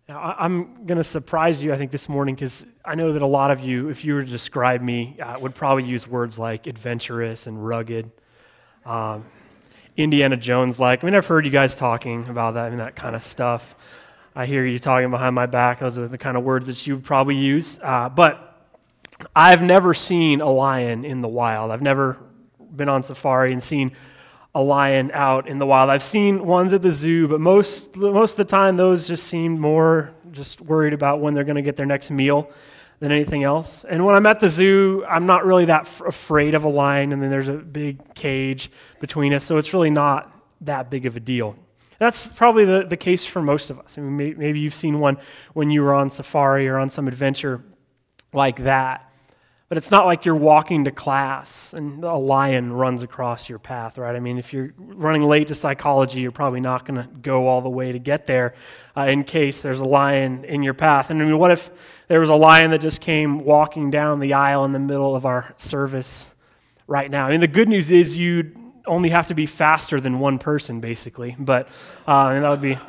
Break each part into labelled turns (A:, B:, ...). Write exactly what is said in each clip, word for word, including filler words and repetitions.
A: Now, I- I'm going to surprise you, I think, this morning, because I know that a lot of you, if you were to describe me, uh, would probably use words like adventurous and rugged, um, Indiana Jones-like. I mean, I've heard you guys talking about that, I mean, that kind of stuff. I hear you talking behind my back. Those are the kind of words that you would probably use. Uh, but I've never seen a lion in the wild. I've never been on safari and seen a lion out in the wild. I've seen ones at the zoo, but most most of the time those just seem more just worried about when they're going to get their next meal than anything else. And when I'm at the zoo, I'm not really that f- afraid of a lion, and then there's a big cage between us, so it's really not that big of a deal. That's probably the, the case for most of us. I mean, may, maybe you've seen one when you were on safari or on some adventure like that. But it's not like you're walking to class and a lion runs across your path, right? I mean, if you're running late to psychology, you're probably not going to go all the way to get there uh, in case there's a lion in your path. And I mean, what if there was a lion that just came walking down the aisle in the middle of our service right now? I mean, the good news is you'd only have to be faster than one person, basically. But uh, and that would be,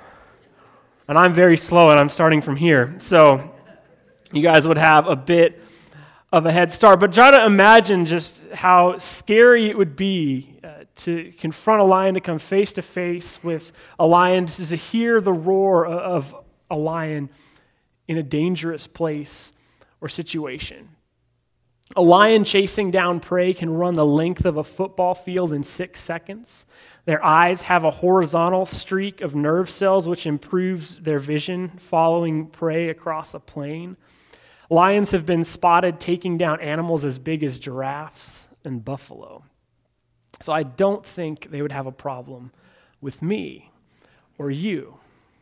A: and I'm very slow, and I'm starting from here. So you guys would have a bit of a head start, but try to imagine just how scary it would be uh, to confront a lion, to come face to face with a lion, to, to hear the roar of a lion in a dangerous place or situation. A lion chasing down prey can run the length of a football field in six seconds. Their eyes have a horizontal streak of nerve cells which improves their vision following prey across a plain. Lions have been spotted taking down animals as big as giraffes and buffalo. So I don't think they would have a problem with me or you.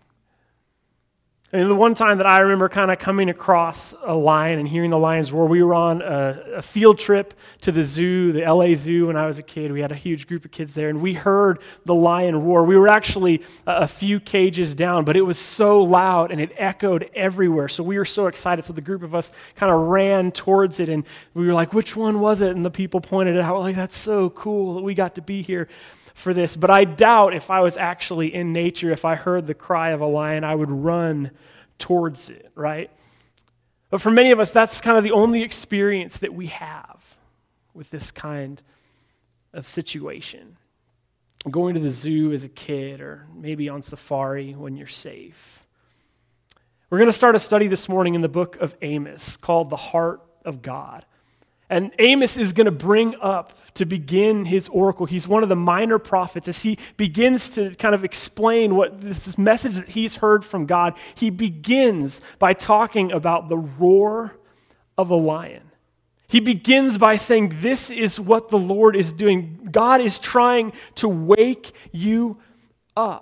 A: I mean, the one time that I remember kind of coming across a lion and hearing the lions roar, we were on a, a field trip to the zoo, the L A Zoo, when I was a kid. We had a huge group of kids there, and we heard the lion roar. We were actually a, a few cages down, but it was so loud, and it echoed everywhere. So we were so excited. So the group of us kind of ran towards it, and we were like, which one was it? And the people pointed it out. We're like, that's so cool that we got to be here for this. But I doubt if I was actually in nature, if I heard the cry of a lion, I would run towards it, right? But for many of us, that's kind of the only experience that we have with this kind of situation. Going to the zoo as a kid, or maybe on safari when you're safe. We're going to start a study this morning in the book of Amos called The Heart of God. And Amos is going to bring up, to begin his oracle, he's one of the minor prophets, as he begins to kind of explain what this message that he's heard from God. He begins by talking about the roar of a lion. He begins by saying, this is what the Lord is doing. God is trying to wake you up.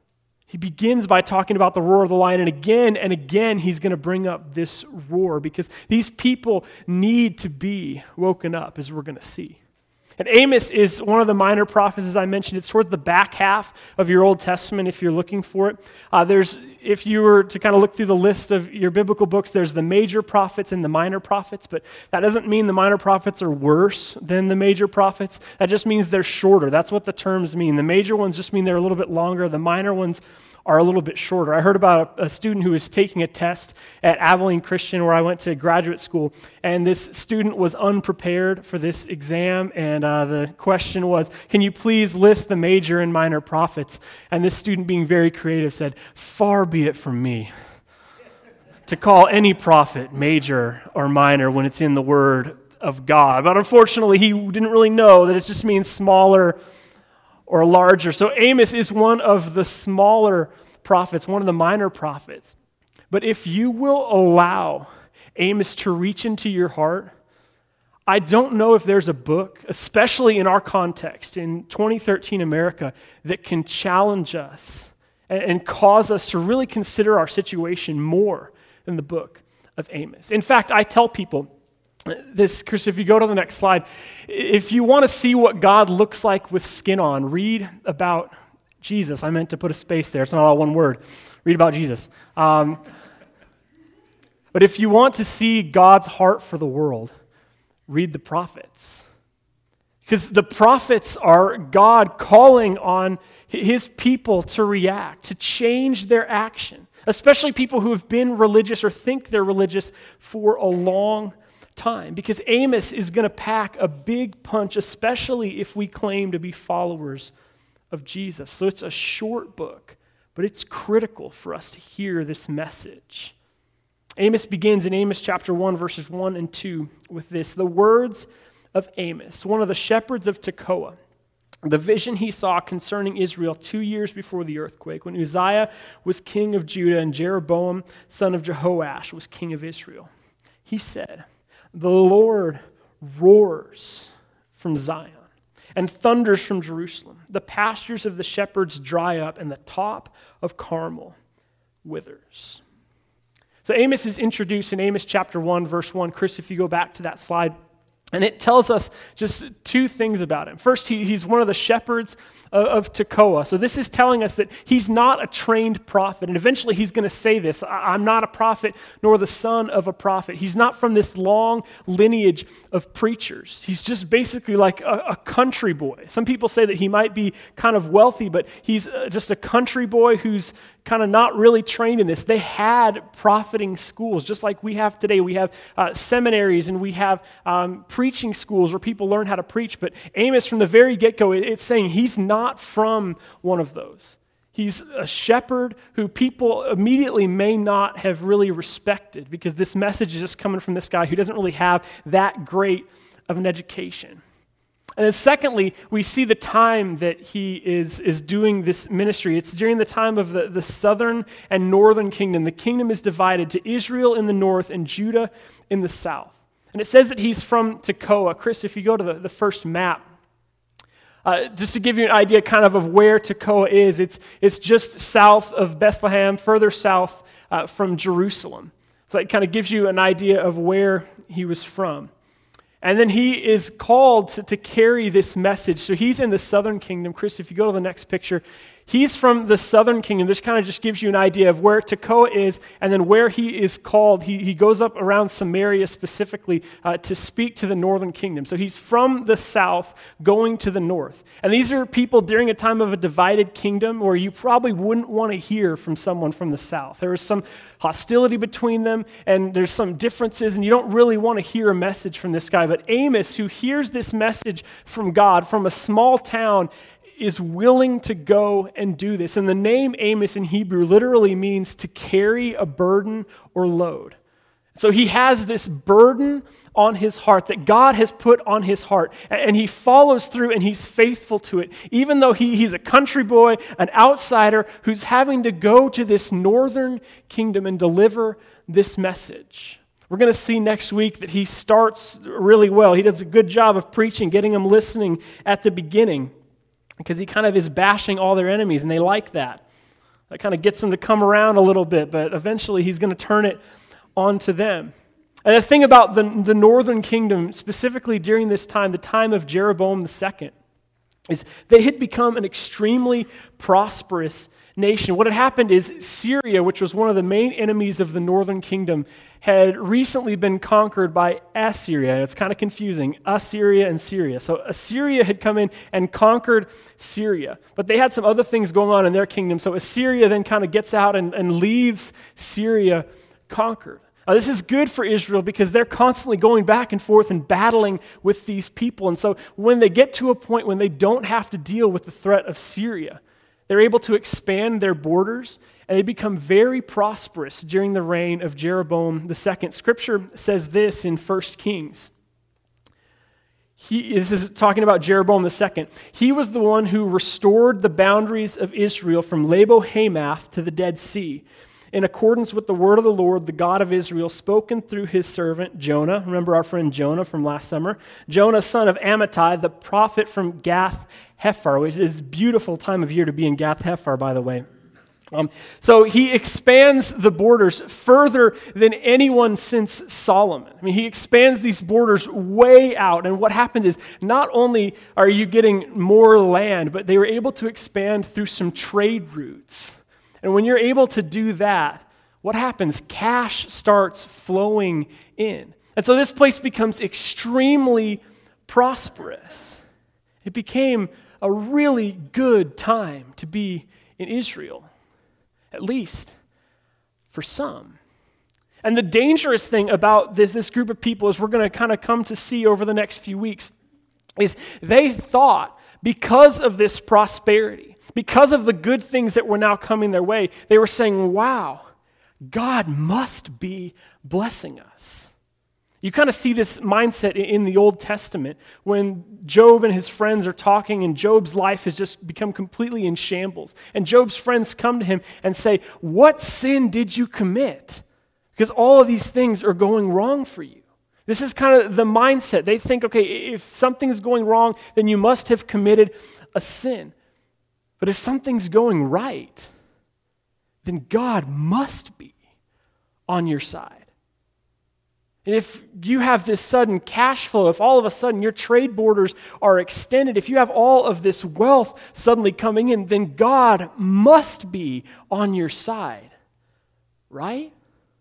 A: He begins by talking about the roar of the lion, and again and again he's going to bring up this roar because these people need to be woken up, as we're going to see. And Amos is one of the minor prophets, as I mentioned. It's toward the back half of your Old Testament if you're looking for it. Uh, there's, if you were to kind of look through the list of your biblical books, there's the major prophets and the minor prophets, but that doesn't mean the minor prophets are worse than the major prophets. That just means they're shorter. That's what the terms mean. The major ones just mean they're a little bit longer. The minor ones are a little bit shorter. I heard about a, a student who was taking a test at Abilene Christian, where I went to graduate school, and this student was unprepared for this exam, and uh, the question was, can you please list the major and minor prophets? And this student, being very creative, said, far be it from me to call any prophet major or minor when it's in the Word of God. But unfortunately, he didn't really know that it just means smaller or larger. So Amos is one of the smaller prophets, one of the minor prophets. But if you will allow Amos to reach into your heart, I don't know if there's a book, especially in our context, in twenty thirteen America, that can challenge us and, and cause us to really consider our situation more than the book of Amos. In fact, I tell people, this, Chris, if you go to the next slide, if you want to see what God looks like with skin on, read about Jesus. I meant to put a space there. It's not all one word. Read about Jesus. Um, but if you want to see God's heart for the world, read the prophets. Because the prophets are God calling on his people to react, to change their action, especially people who have been religious or think they're religious for a long time. Because Amos is going to pack a big punch, especially if we claim to be followers of Jesus. So it's a short book, but it's critical for us to hear this message. Amos begins in Amos chapter one, verses one and two with this: the words of Amos, one of the shepherds of Tekoa, the vision he saw concerning Israel two years before the earthquake, when Uzziah was king of Judah and Jeroboam, son of Jehoash, was king of Israel. He said, "The Lord roars from Zion and thunders from Jerusalem. The pastures of the shepherds dry up, and the top of Carmel withers." So Amos is introduced in Amos chapter one, verse one. Chris, if you go back to that slide, and it tells us just two things about him. First, he, he's one of the shepherds of, of Tekoa. So this is telling us that he's not a trained prophet. And eventually he's going to say this: I'm not a prophet, nor the son of a prophet. He's not from this long lineage of preachers. He's just basically like a, a country boy. Some people say that he might be kind of wealthy, but he's just a country boy who's kind of not really trained in this. They had profiting schools, just like we have today. We have uh, seminaries and we have um, preaching schools where people learn how to preach. But Amos, from the very get-go, it, it's saying he's not from one of those. He's a shepherd who people immediately may not have really respected, because this message is just coming from this guy who doesn't really have that great of an education. And then secondly, we see the time that he is, is doing this ministry. It's during the time of the, the southern and northern kingdom. The kingdom is divided to Israel in the north and Judah in the south. And it says that he's from Tekoa. Chris, if you go to the, the first map, uh, just to give you an idea kind of of where Tekoa is, it's, it's just south of Bethlehem, further south uh, from Jerusalem. So it kind of gives you an idea of where he was from. And then he is called to, to carry this message. So he's in the southern kingdom. Chris, if you go to the next picture, he's from the southern kingdom. This kind of just gives you an idea of where Tekoa is and then where he is called. He, he goes up around Samaria specifically uh, to speak to the northern kingdom. So he's from the south going to the north. And these are people during a time of a divided kingdom where you probably wouldn't want to hear from someone from the south. There is some hostility between them and there's some differences, and you don't really want to hear a message from this guy. But Amos, who hears this message from God from a small town, is willing to go and do this. And the name Amos in Hebrew literally means to carry a burden or load. So he has this burden on his heart that God has put on his heart, and he follows through and he's faithful to it, even though he, he's a country boy, an outsider who's having to go to this northern kingdom and deliver this message. We're going to see next week that he starts really well. He does a good job of preaching, getting them listening at the beginning, because he kind of is bashing all their enemies, and they like that. That kind of gets them to come around a little bit, but eventually he's going to turn it onto them. And the thing about the, the northern kingdom, specifically during this time, the time of Jeroboam the Second, is they had become an extremely prosperous nation. What had happened is Syria, which was one of the main enemies of the northern kingdom, had recently been conquered by Assyria. It's kind of confusing, Assyria and Syria. So Assyria had come in and conquered Syria, but they had some other things going on in their kingdom. So Assyria then kind of gets out and, and leaves Syria conquered. Now, this is good for Israel because they're constantly going back and forth and battling with these people. And so when they get to a point when they don't have to deal with the threat of Syria, they're able to expand their borders, and they become very prosperous during the reign of Jeroboam the Second. Scripture says this in First Kings. He, this is talking about Jeroboam the Second. He was the one who restored the boundaries of Israel from Labo-Hamath to the Dead Sea, in accordance with the word of the Lord, the God of Israel, spoken through his servant Jonah. Remember our friend Jonah from last summer? Jonah, son of Amittai, the prophet from Gath-Hefer, which is a beautiful time of year to be in Gath-Hefer, by the way. Um, so he expands the borders further than anyone since Solomon. I mean, he expands these borders way out. And what happened is not only are you getting more land, but they were able to expand through some trade routes. And when you're able to do that, what happens? Cash starts flowing in. And so this place becomes extremely prosperous. It became a really good time to be in Israel, at least for some. And the dangerous thing about this, this group of people, as we're going to kind of come to see over the next few weeks, is they thought because of this prosperity, because of the good things that were now coming their way, they were saying, wow, God must be blessing us. You kind of see this mindset in the Old Testament when Job and his friends are talking and Job's life has just become completely in shambles. And Job's friends come to him and say, what sin did you commit? Because all of these things are going wrong for you. This is kind of the mindset. They think, okay, if something is going wrong, then you must have committed a sin. But if something's going right, then God must be on your side. And if you have this sudden cash flow, if all of a sudden your trade borders are extended, if you have all of this wealth suddenly coming in, then God must be on your side, right?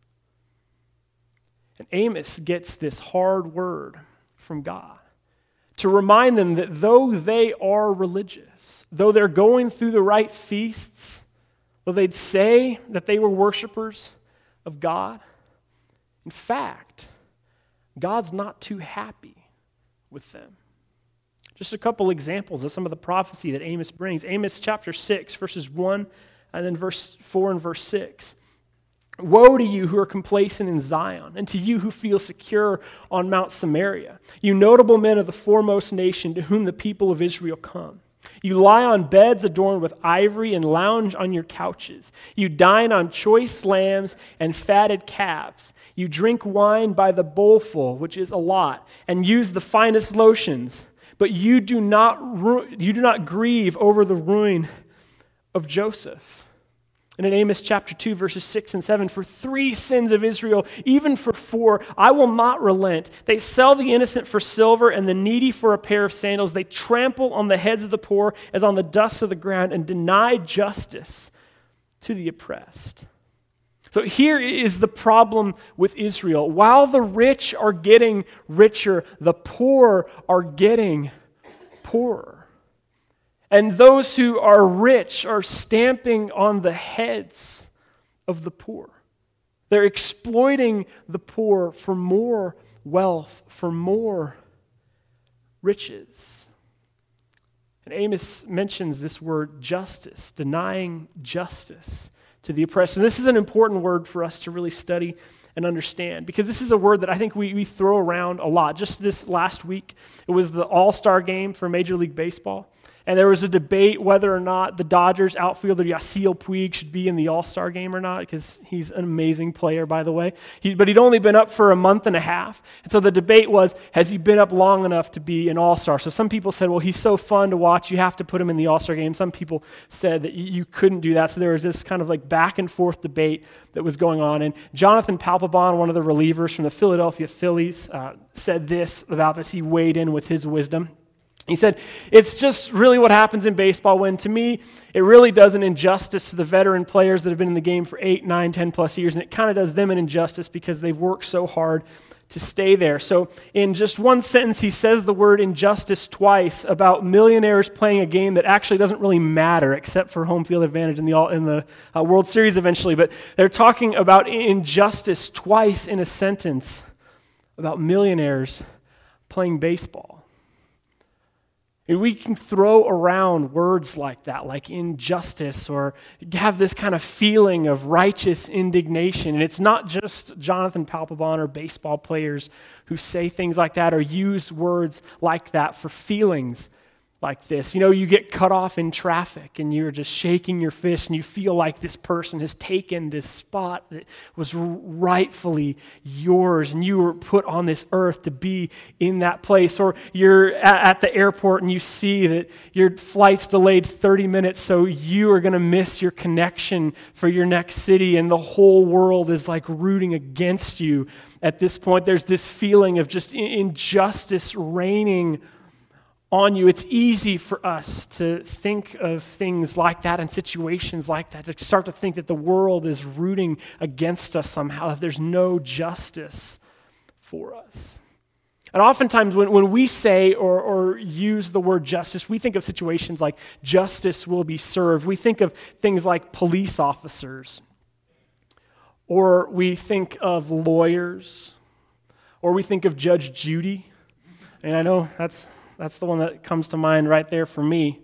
A: And Amos gets this hard word from God to remind them that though they are religious, though they're going through the right feasts, though they'd say that they were worshipers of God, in fact, God's not too happy with them. Just a couple examples of some of the prophecy that Amos brings. Amos chapter six, verses one, and then verse four and verse six. Woe to you who are complacent in Zion, and to you who feel secure on Mount Samaria, you notable men of the foremost nation to whom the people of Israel come. You lie on beds adorned with ivory and lounge on your couches. You dine on choice lambs and fatted calves. You drink wine by the bowlful, which is a lot, and use the finest lotions. But you do not ru- you do not grieve over the ruin of Joseph. And in Amos chapter two, verses six and seven, for three sins of Israel, even for four, I will not relent. They sell the innocent for silver and the needy for a pair of sandals. They trample on the heads of the poor as on the dust of the ground and deny justice to the oppressed. So here is the problem with Israel. While the rich are getting richer, the poor are getting poorer. And those who are rich are stamping on the heads of the poor. They're exploiting the poor for more wealth, for more riches. And Amos mentions this word justice, denying justice to the oppressed. And this is an important word for us to really study and understand, because this is a word that I think we, we throw around a lot. Just this last week, it was the All-Star game for Major League Baseball. And there was a debate whether or not the Dodgers outfielder Yasiel Puig should be in the All-Star game or not, because he's an amazing player, by the way. He, but he'd only been up for a month and a half. And so the debate was, has he been up long enough to be an All-Star? So some people said, well, he's so fun to watch, you have to put him in the All-Star game. Some people said that you, you couldn't do that. So there was this kind of like back and forth debate that was going on. And Jonathan Papelbon, one of the relievers from the Philadelphia Phillies, uh, said this about this. He weighed in with his wisdom. He said, it's just really what happens in baseball when, to me, it really does an injustice to the veteran players that have been in the game for eight, nine, ten plus years, and it kind of does them an injustice because they've worked so hard to stay there. So in just one sentence, he says the word injustice twice about millionaires playing a game that actually doesn't really matter except for home field advantage in the, in the uh, World Series eventually. But they're talking about injustice twice in a sentence about millionaires playing baseball. And we can throw around words like that, like injustice, or have this kind of feeling of righteous indignation. And it's not just Jonathan Papelbon or baseball players who say things like that or use words like that for feelings like this. You know, you get cut off in traffic and you're just shaking your fist and you feel like this person has taken this spot that was rightfully yours and you were put on this earth to be in that place. Or you're at the airport and you see that your flight's delayed thirty minutes, so you are going to miss your connection for your next city and the whole world is like rooting against you. At this point, there's this feeling of just injustice reigning on you. It's easy for us to think of things like that and situations like that, to start to think that the world is rooting against us somehow, that there's no justice for us. And oftentimes when, when we say or, or use the word justice, we think of situations like justice will be served. We think of things like police officers, or we think of lawyers, or we think of Judge Judy. And I know that's that's the one that comes to mind right there for me.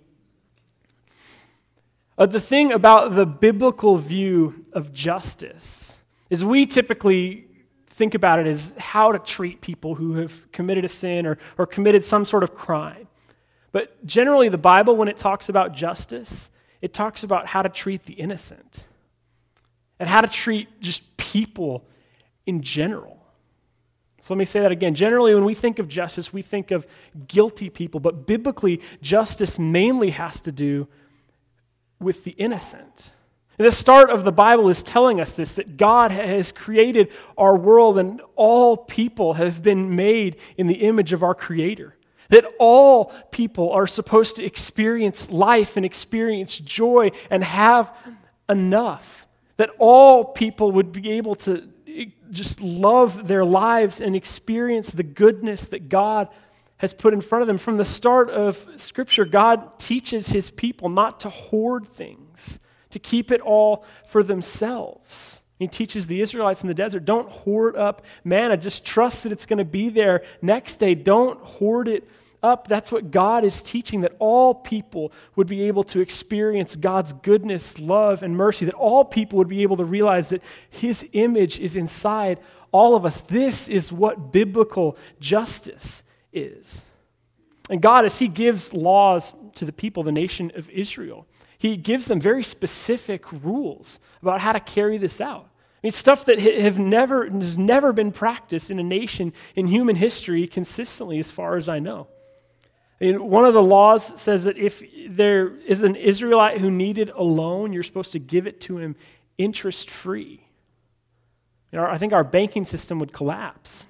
A: But the thing about the biblical view of justice is we typically think about it as how to treat people who have committed a sin or, or committed some sort of crime. But generally the Bible, when it talks about justice, it talks about how to treat the innocent and how to treat just people in general. So let me say that again. Generally, when we think of justice, we think of guilty people, but biblically, justice mainly has to do with the innocent. And the start of the Bible is telling us this, that God has created our world and all people have been made in the image of our Creator. That all people are supposed to experience life and experience joy and have enough. That all people would be able to just love their lives and experience the goodness that God has put in front of them. From the start of Scripture, God teaches His people not to hoard things, to keep it all for themselves. He teaches the Israelites in the desert, don't hoard up manna. Just trust that it's going to be there next day. Don't hoard it up. That's what God is teaching, that all people would be able to experience God's goodness, love, and mercy, that all people would be able to realize that His image is inside all of us. This is what biblical justice is. And God, as He gives laws to the people, the nation of Israel, He gives them very specific rules about how to carry this out. I mean, stuff that have never, has never been practiced in a nation in human history consistently, as far as I know. I mean, one of the laws says that if there is an Israelite who needed a loan, you're supposed to give it to him interest-free. You know, I think our banking system would collapse.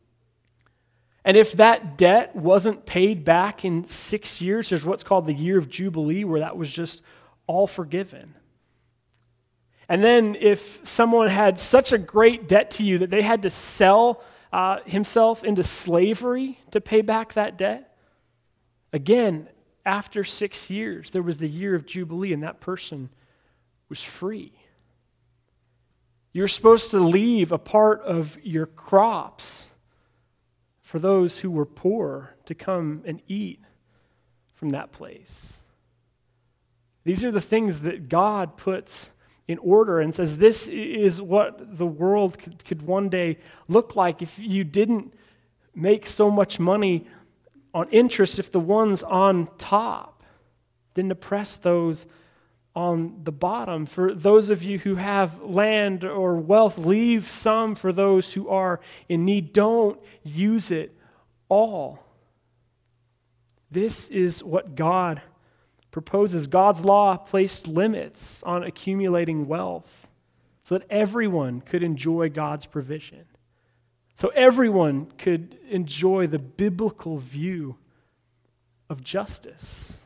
A: And if that debt wasn't paid back in six years, there's what's called the year of Jubilee, where that was just all forgiven. And then if someone had such a great debt to you that they had to sell uh, himself into slavery to pay back that debt, again, after six years, there was the year of Jubilee, and that person was free. You're supposed to leave a part of your crops for those who were poor to come and eat from that place. These are the things that God puts in order and says this is what the world could, could one day look like if you didn't make so much money on interest, if the ones on top didn't oppress those on the bottom. For those of you who have land or wealth, leave some for those who are in need. Don't use it all. This is what God proposes. God's law placed limits on accumulating wealth so that everyone could enjoy God's provision. So everyone could enjoy the biblical view of justice.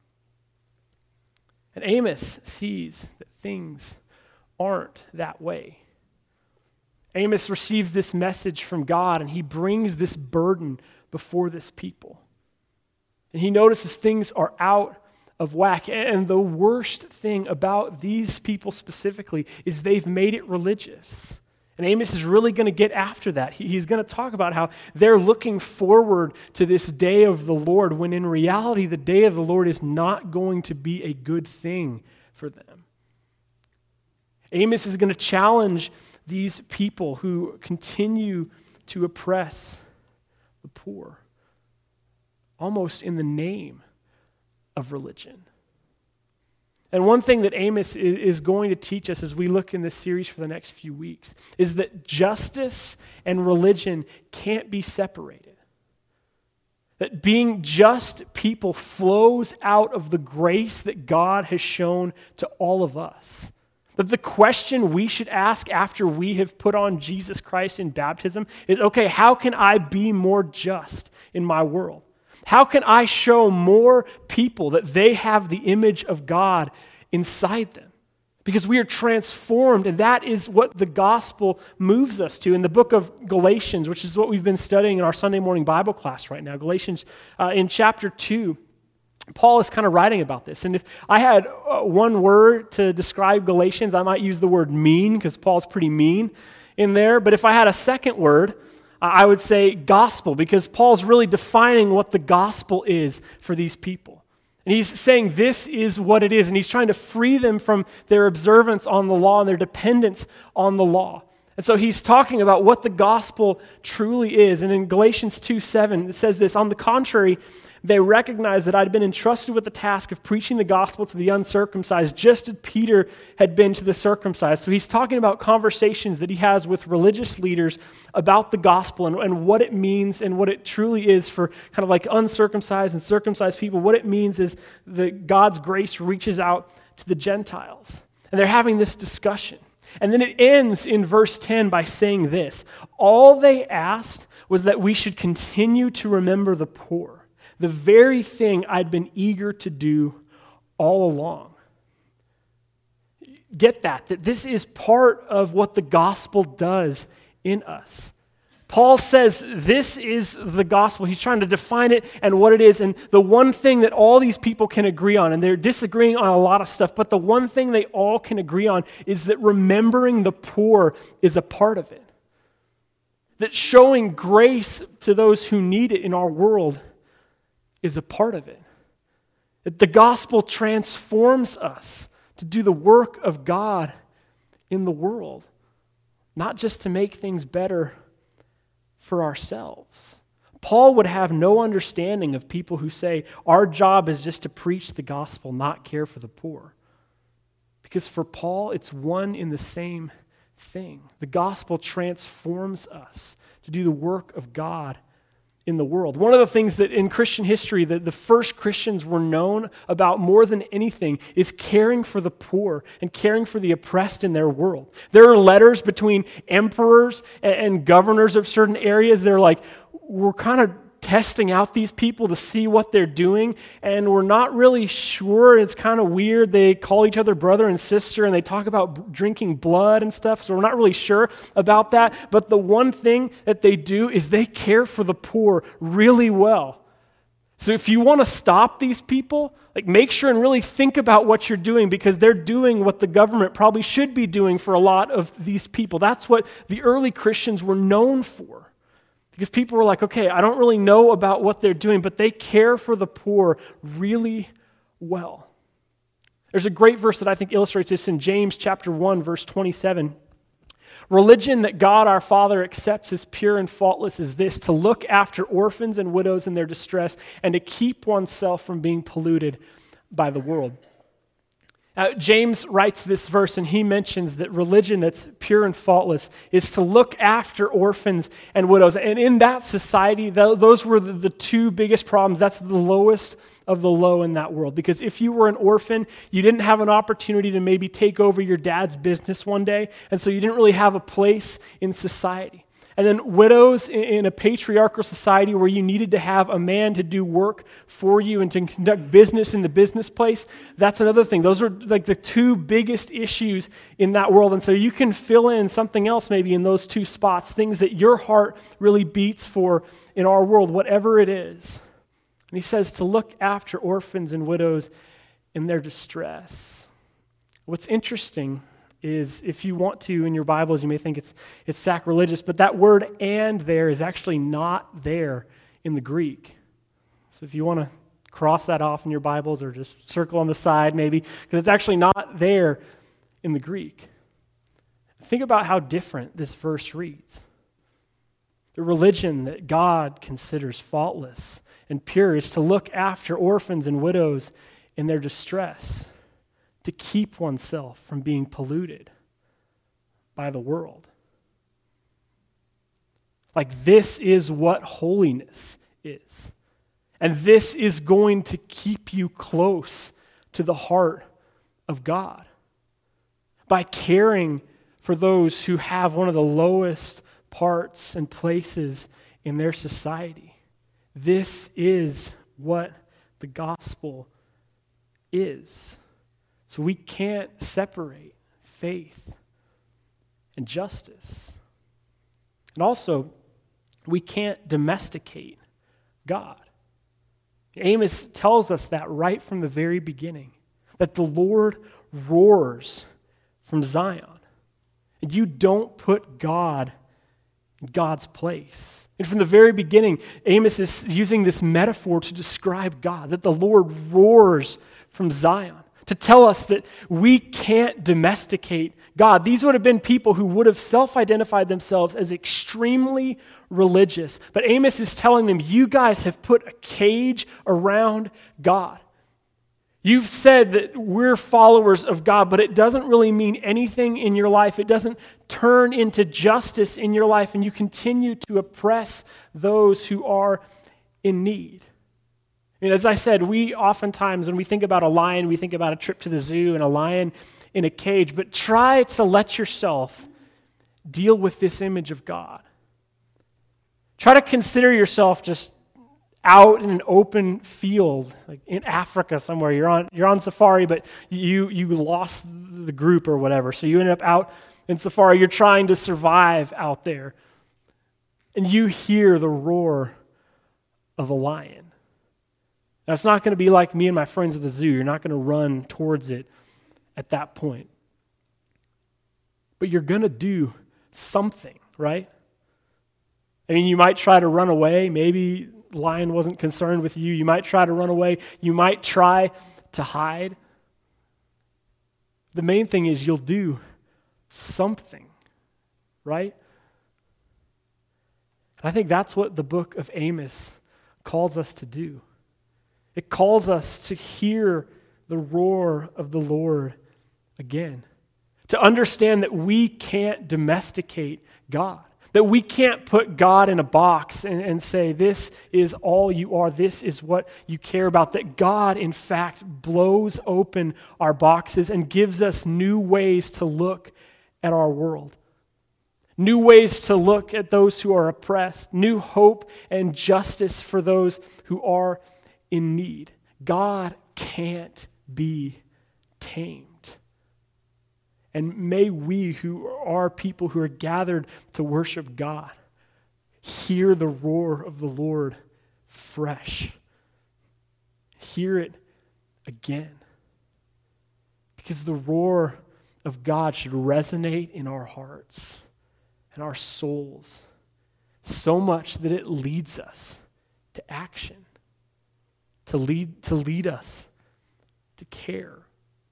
A: And Amos sees that things aren't that way. Amos receives this message from God, and he brings this burden before this people. And he notices things are out of whack. And the worst thing about these people specifically is they've made it religious. And Amos is really going to get after that. He's going to talk about how they're looking forward to this day of the Lord, when in reality the day of the Lord is not going to be a good thing for them. Amos is going to challenge these people who continue to oppress the poor, almost in the name of religion. And one thing that Amos is going to teach us as we look in this series for the next few weeks is that justice and religion can't be separated. That being just people flows out of the grace that God has shown to all of us. That the question we should ask after we have put on Jesus Christ in baptism is, okay, how can I be more just in my world? How can I show more people that they have the image of God inside them? because we are transformed, and that is what the gospel moves us to. In the book of Galatians, which is what we've been studying in our Sunday morning Bible class right now, Galatians uh, in chapter two, Paul is kind of writing about this. And if I had uh, one word to describe Galatians, I might use the word mean, because Paul's pretty mean in there. But if I had a second word, uh, I would say gospel, because Paul's really defining what the gospel is for these people. And he's saying this is what it is, and he's trying to free them from their observance on the law and their dependence on the law. And so he's talking about what the gospel truly is. And in Galatians two seven, it says this, "On the contrary, they recognized that I'd been entrusted with the task of preaching the gospel to the uncircumcised, just as Peter had been to the circumcised." So he's talking about conversations that he has with religious leaders about the gospel and, and what it means and what it truly is for kind of like uncircumcised and circumcised people. What it means is that God's grace reaches out to the Gentiles. And they're having this discussion. And then it ends in verse ten by saying this, "All they asked was that we should continue to remember the poor, the very thing I'd been eager to do all along." Get that, that this is part of what the gospel does in us. Paul says this is the gospel. He's trying to define it and what it is. And the one thing that all these people can agree on, and they're disagreeing on a lot of stuff, but the one thing they all can agree on is that remembering the poor is a part of it. That showing grace to those who need it in our world is a part of it. That the gospel transforms us to do the work of God in the world, not just to make things better for ourselves. Paul would have no understanding of people who say, our job is just to preach the gospel, not care for the poor. Because for Paul, it's one in the same thing. The gospel transforms us to do the work of God in the world. One of the things that in Christian history that the first Christians were known about more than anything is caring for the poor and caring for the oppressed in their world. There are letters between emperors and governors of certain areas. They're like, we're kind of testing out these people to see what they're doing, and we're not really sure. It's kind of weird. They call each other brother and sister, and they talk about drinking blood and stuff, so we're not really sure about that. But the one thing that they do is they care for the poor really well. So if you want to stop these people, like make sure and really think about what you're doing, because they're doing what the government probably should be doing for a lot of these people. That's what the early Christians were known for. Because people were like, okay, I don't really know about what they're doing, but they care for the poor really well. There's a great verse that I think illustrates this in James chapter one, verse twenty-seven. Religion that God our Father accepts as pure and faultless is this, to look after orphans and widows in their distress and to keep oneself from being polluted by the world. Uh, James writes this verse, and he mentions that religion that's pure and faultless is to look after orphans and widows. And in that society, th- those were the, the two biggest problems. That's the lowest of the low in that world. Because if you were an orphan, you didn't have an opportunity to maybe take over your dad's business one day, and so you didn't really have a place in society. And then widows in a patriarchal society where you needed to have a man to do work for you and to conduct business in the business place, that's another thing. Those are like the two biggest issues in that world. And so you can fill in something else maybe in those two spots, things that your heart really beats for in our world, whatever it is. And he says to look after orphans and widows in their distress. What's interesting is, if you want to, in your Bibles, you may think it's it's sacrilegious, but that word "and" there is actually not there in the Greek. So if you want to cross that off in your Bibles or just circle on the side maybe, because it's actually not there in the Greek. Think about how different this verse reads. The religion that God considers faultless and pure is to look after orphans and widows in their distress, to keep oneself from being polluted by the world. Like, this is what holiness is. And this is going to keep you close to the heart of God. By caring for those who have one of the lowest parts and places in their society. This is what the gospel is. So we can't separate faith and justice. And also, we can't domesticate God. Amos tells us that right from the very beginning, that the Lord roars from Zion. And you don't put God in God's place. And from the very beginning, Amos is using this metaphor to describe God, that the Lord roars from Zion, to tell us that we can't domesticate God. These would have been people who would have self-identified themselves as extremely religious. But Amos is telling them, you guys have put a cage around God. You've said that we're followers of God, but it doesn't really mean anything in your life. It doesn't turn into justice in your life, and you continue to oppress those who are in need. I mean, as I said, we oftentimes, when we think about a lion, we think about a trip to the zoo and a lion in a cage, but try to let yourself deal with this image of God. Try to consider yourself just out in an open field, like in Africa somewhere. You're on you're on safari, but you you lost the group or whatever, so you end up out in safari. You're trying to survive out there, and you hear the roar of a lion. Now, it's not going to be like me and my friends at the zoo. You're not going to run towards it at that point. But you're going to do something, right? I mean, you might try to run away. Maybe the lion wasn't concerned with you. You might try to run away. You might try to hide. The main thing is you'll do something, right? I think that's what the book of Amos calls us to do. It calls us to hear the roar of the Lord again, to understand that we can't domesticate God, that we can't put God in a box and, and say, this is all you are, this is what you care about, that God, in fact, blows open our boxes and gives us new ways to look at our world, new ways to look at those who are oppressed, new hope and justice for those who are in need. God can't be tamed. And may we, who are people who are gathered to worship God, hear the roar of the Lord fresh. Hear it again. Because the roar of God should resonate in our hearts and our souls so much that it leads us to action. To lead, to lead us to care.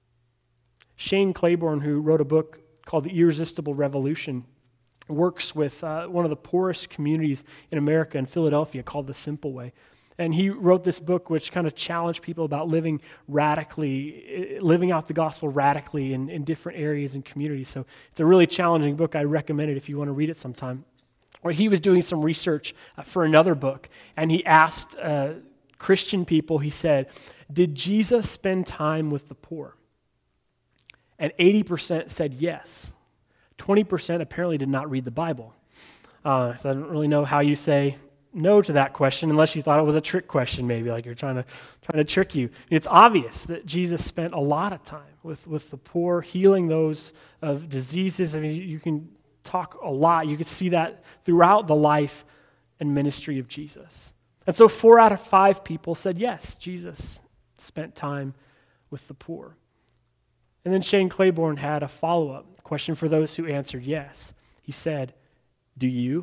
A: Shane Claiborne, who wrote a book called The Irresistible Revolution, works with uh, one of the poorest communities in America in Philadelphia called The Simple Way. And he wrote this book which kind of challenged people about living radically, living out the gospel radically in, in different areas and communities. So it's a really challenging book. I recommend it if you want to read it sometime. Or he was doing some research uh, for another book, and he asked uh, Christian people, he said, did Jesus spend time with the poor? And eighty percent said yes. twenty percent apparently did not read the Bible. Uh, so I don't really know how you say no to that question, unless you thought it was a trick question, maybe, like you're trying to trying to trick you. It's obvious that Jesus spent a lot of time with, with the poor, healing those of diseases. I mean, you can talk a lot. You can see that throughout the life and ministry of Jesus. And so four out of five people said, yes, Jesus spent time with the poor. And then Shane Claiborne had a follow-up question for those who answered yes. He said, do you?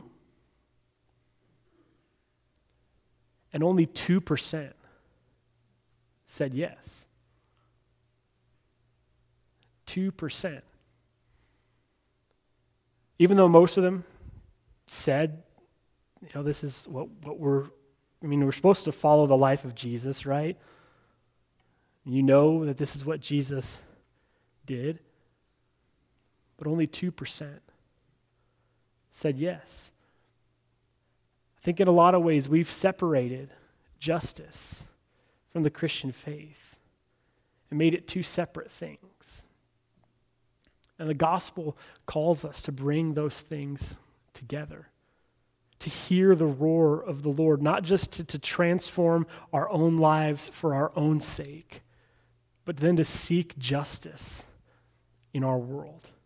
A: And only two percent said yes. two percent. Even though most of them said, you know, this is what, what we're I mean, we're supposed to follow the life of Jesus, right? You know that this is what Jesus did. But only two percent said yes. I think in a lot of ways we've separated justice from the Christian faith and made it two separate things. And the gospel calls us to bring those things together, to hear the roar of the Lord, not just to, to transform our own lives for our own sake, but then to seek justice in our world.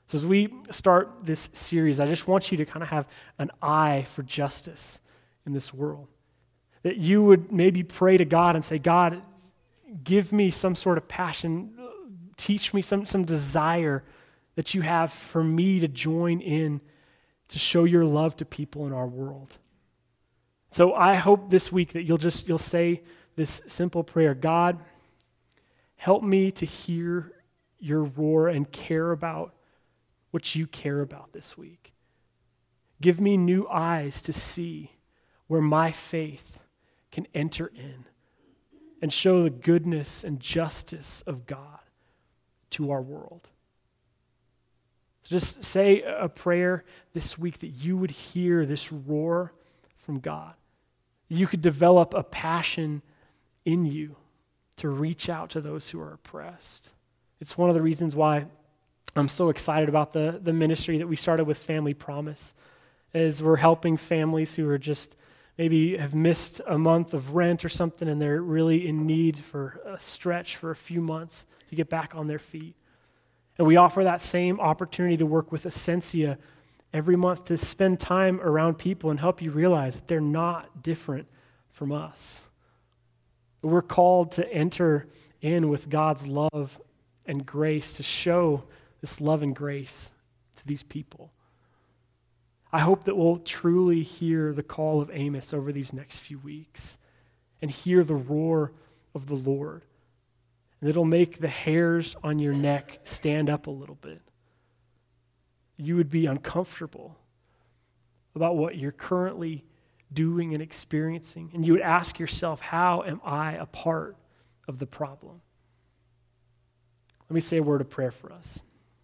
A: So as we start this series, I just want you to kind of have an eye for justice in this world. That you would maybe pray to God and say, God, give me some sort of passion, teach me some, some desire that you have for me to join in to show your love to people in our world. So I hope this week that you'll just, you'll say this simple prayer, God, help me to hear your roar and care about what you care about this week. Give me new eyes to see where my faith can enter in and show the goodness and justice of God to our world. So just say a prayer this week that you would hear this roar from God. You could develop a passion in you to reach out to those who are oppressed. It's one of the reasons why I'm so excited about the, the ministry that we started with Family Promise, as we're helping families who are just maybe have missed a month of rent or something, and they're really in need for a stretch for a few months to get back on their feet. And we offer that same opportunity to work with Essentia every month to spend time around people and help you realize that they're not different from us. We're called to enter in with God's love and grace to show this love and grace to these people. I hope that we'll truly hear the call of Amos over these next few weeks and hear the roar of the Lord. And it'll make the hairs on your neck stand up a little bit. You would be uncomfortable about what you're currently doing and experiencing. And you would ask yourself, how am I a part of the problem? Let me say a word of prayer for us.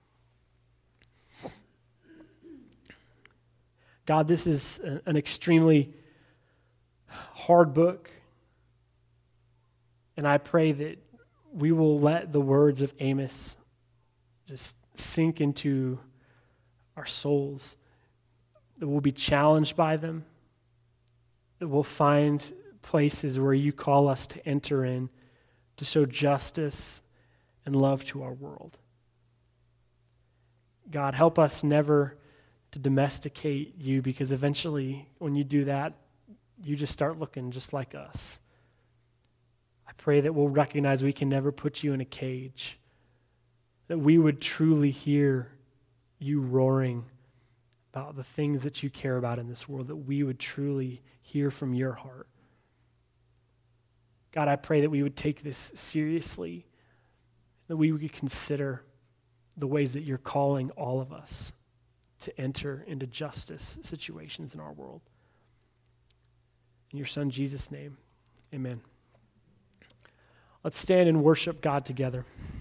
A: God, this is an extremely hard book, and I pray that we will let the words of Amos just sink into our souls, that we'll be challenged by them, that we'll find places where you call us to enter in to show justice and love to our world. God, help us never to domesticate you, because eventually when you do that, you just start looking just like us. I pray that we'll recognize we can never put you in a cage, that we would truly hear you roaring about the things that you care about in this world, that we would truly hear from your heart. God, I pray that we would take this seriously, that we would consider the ways that you're calling all of us to enter into justice situations in our world. In your Son, Jesus' name, amen. Let's stand and worship God together.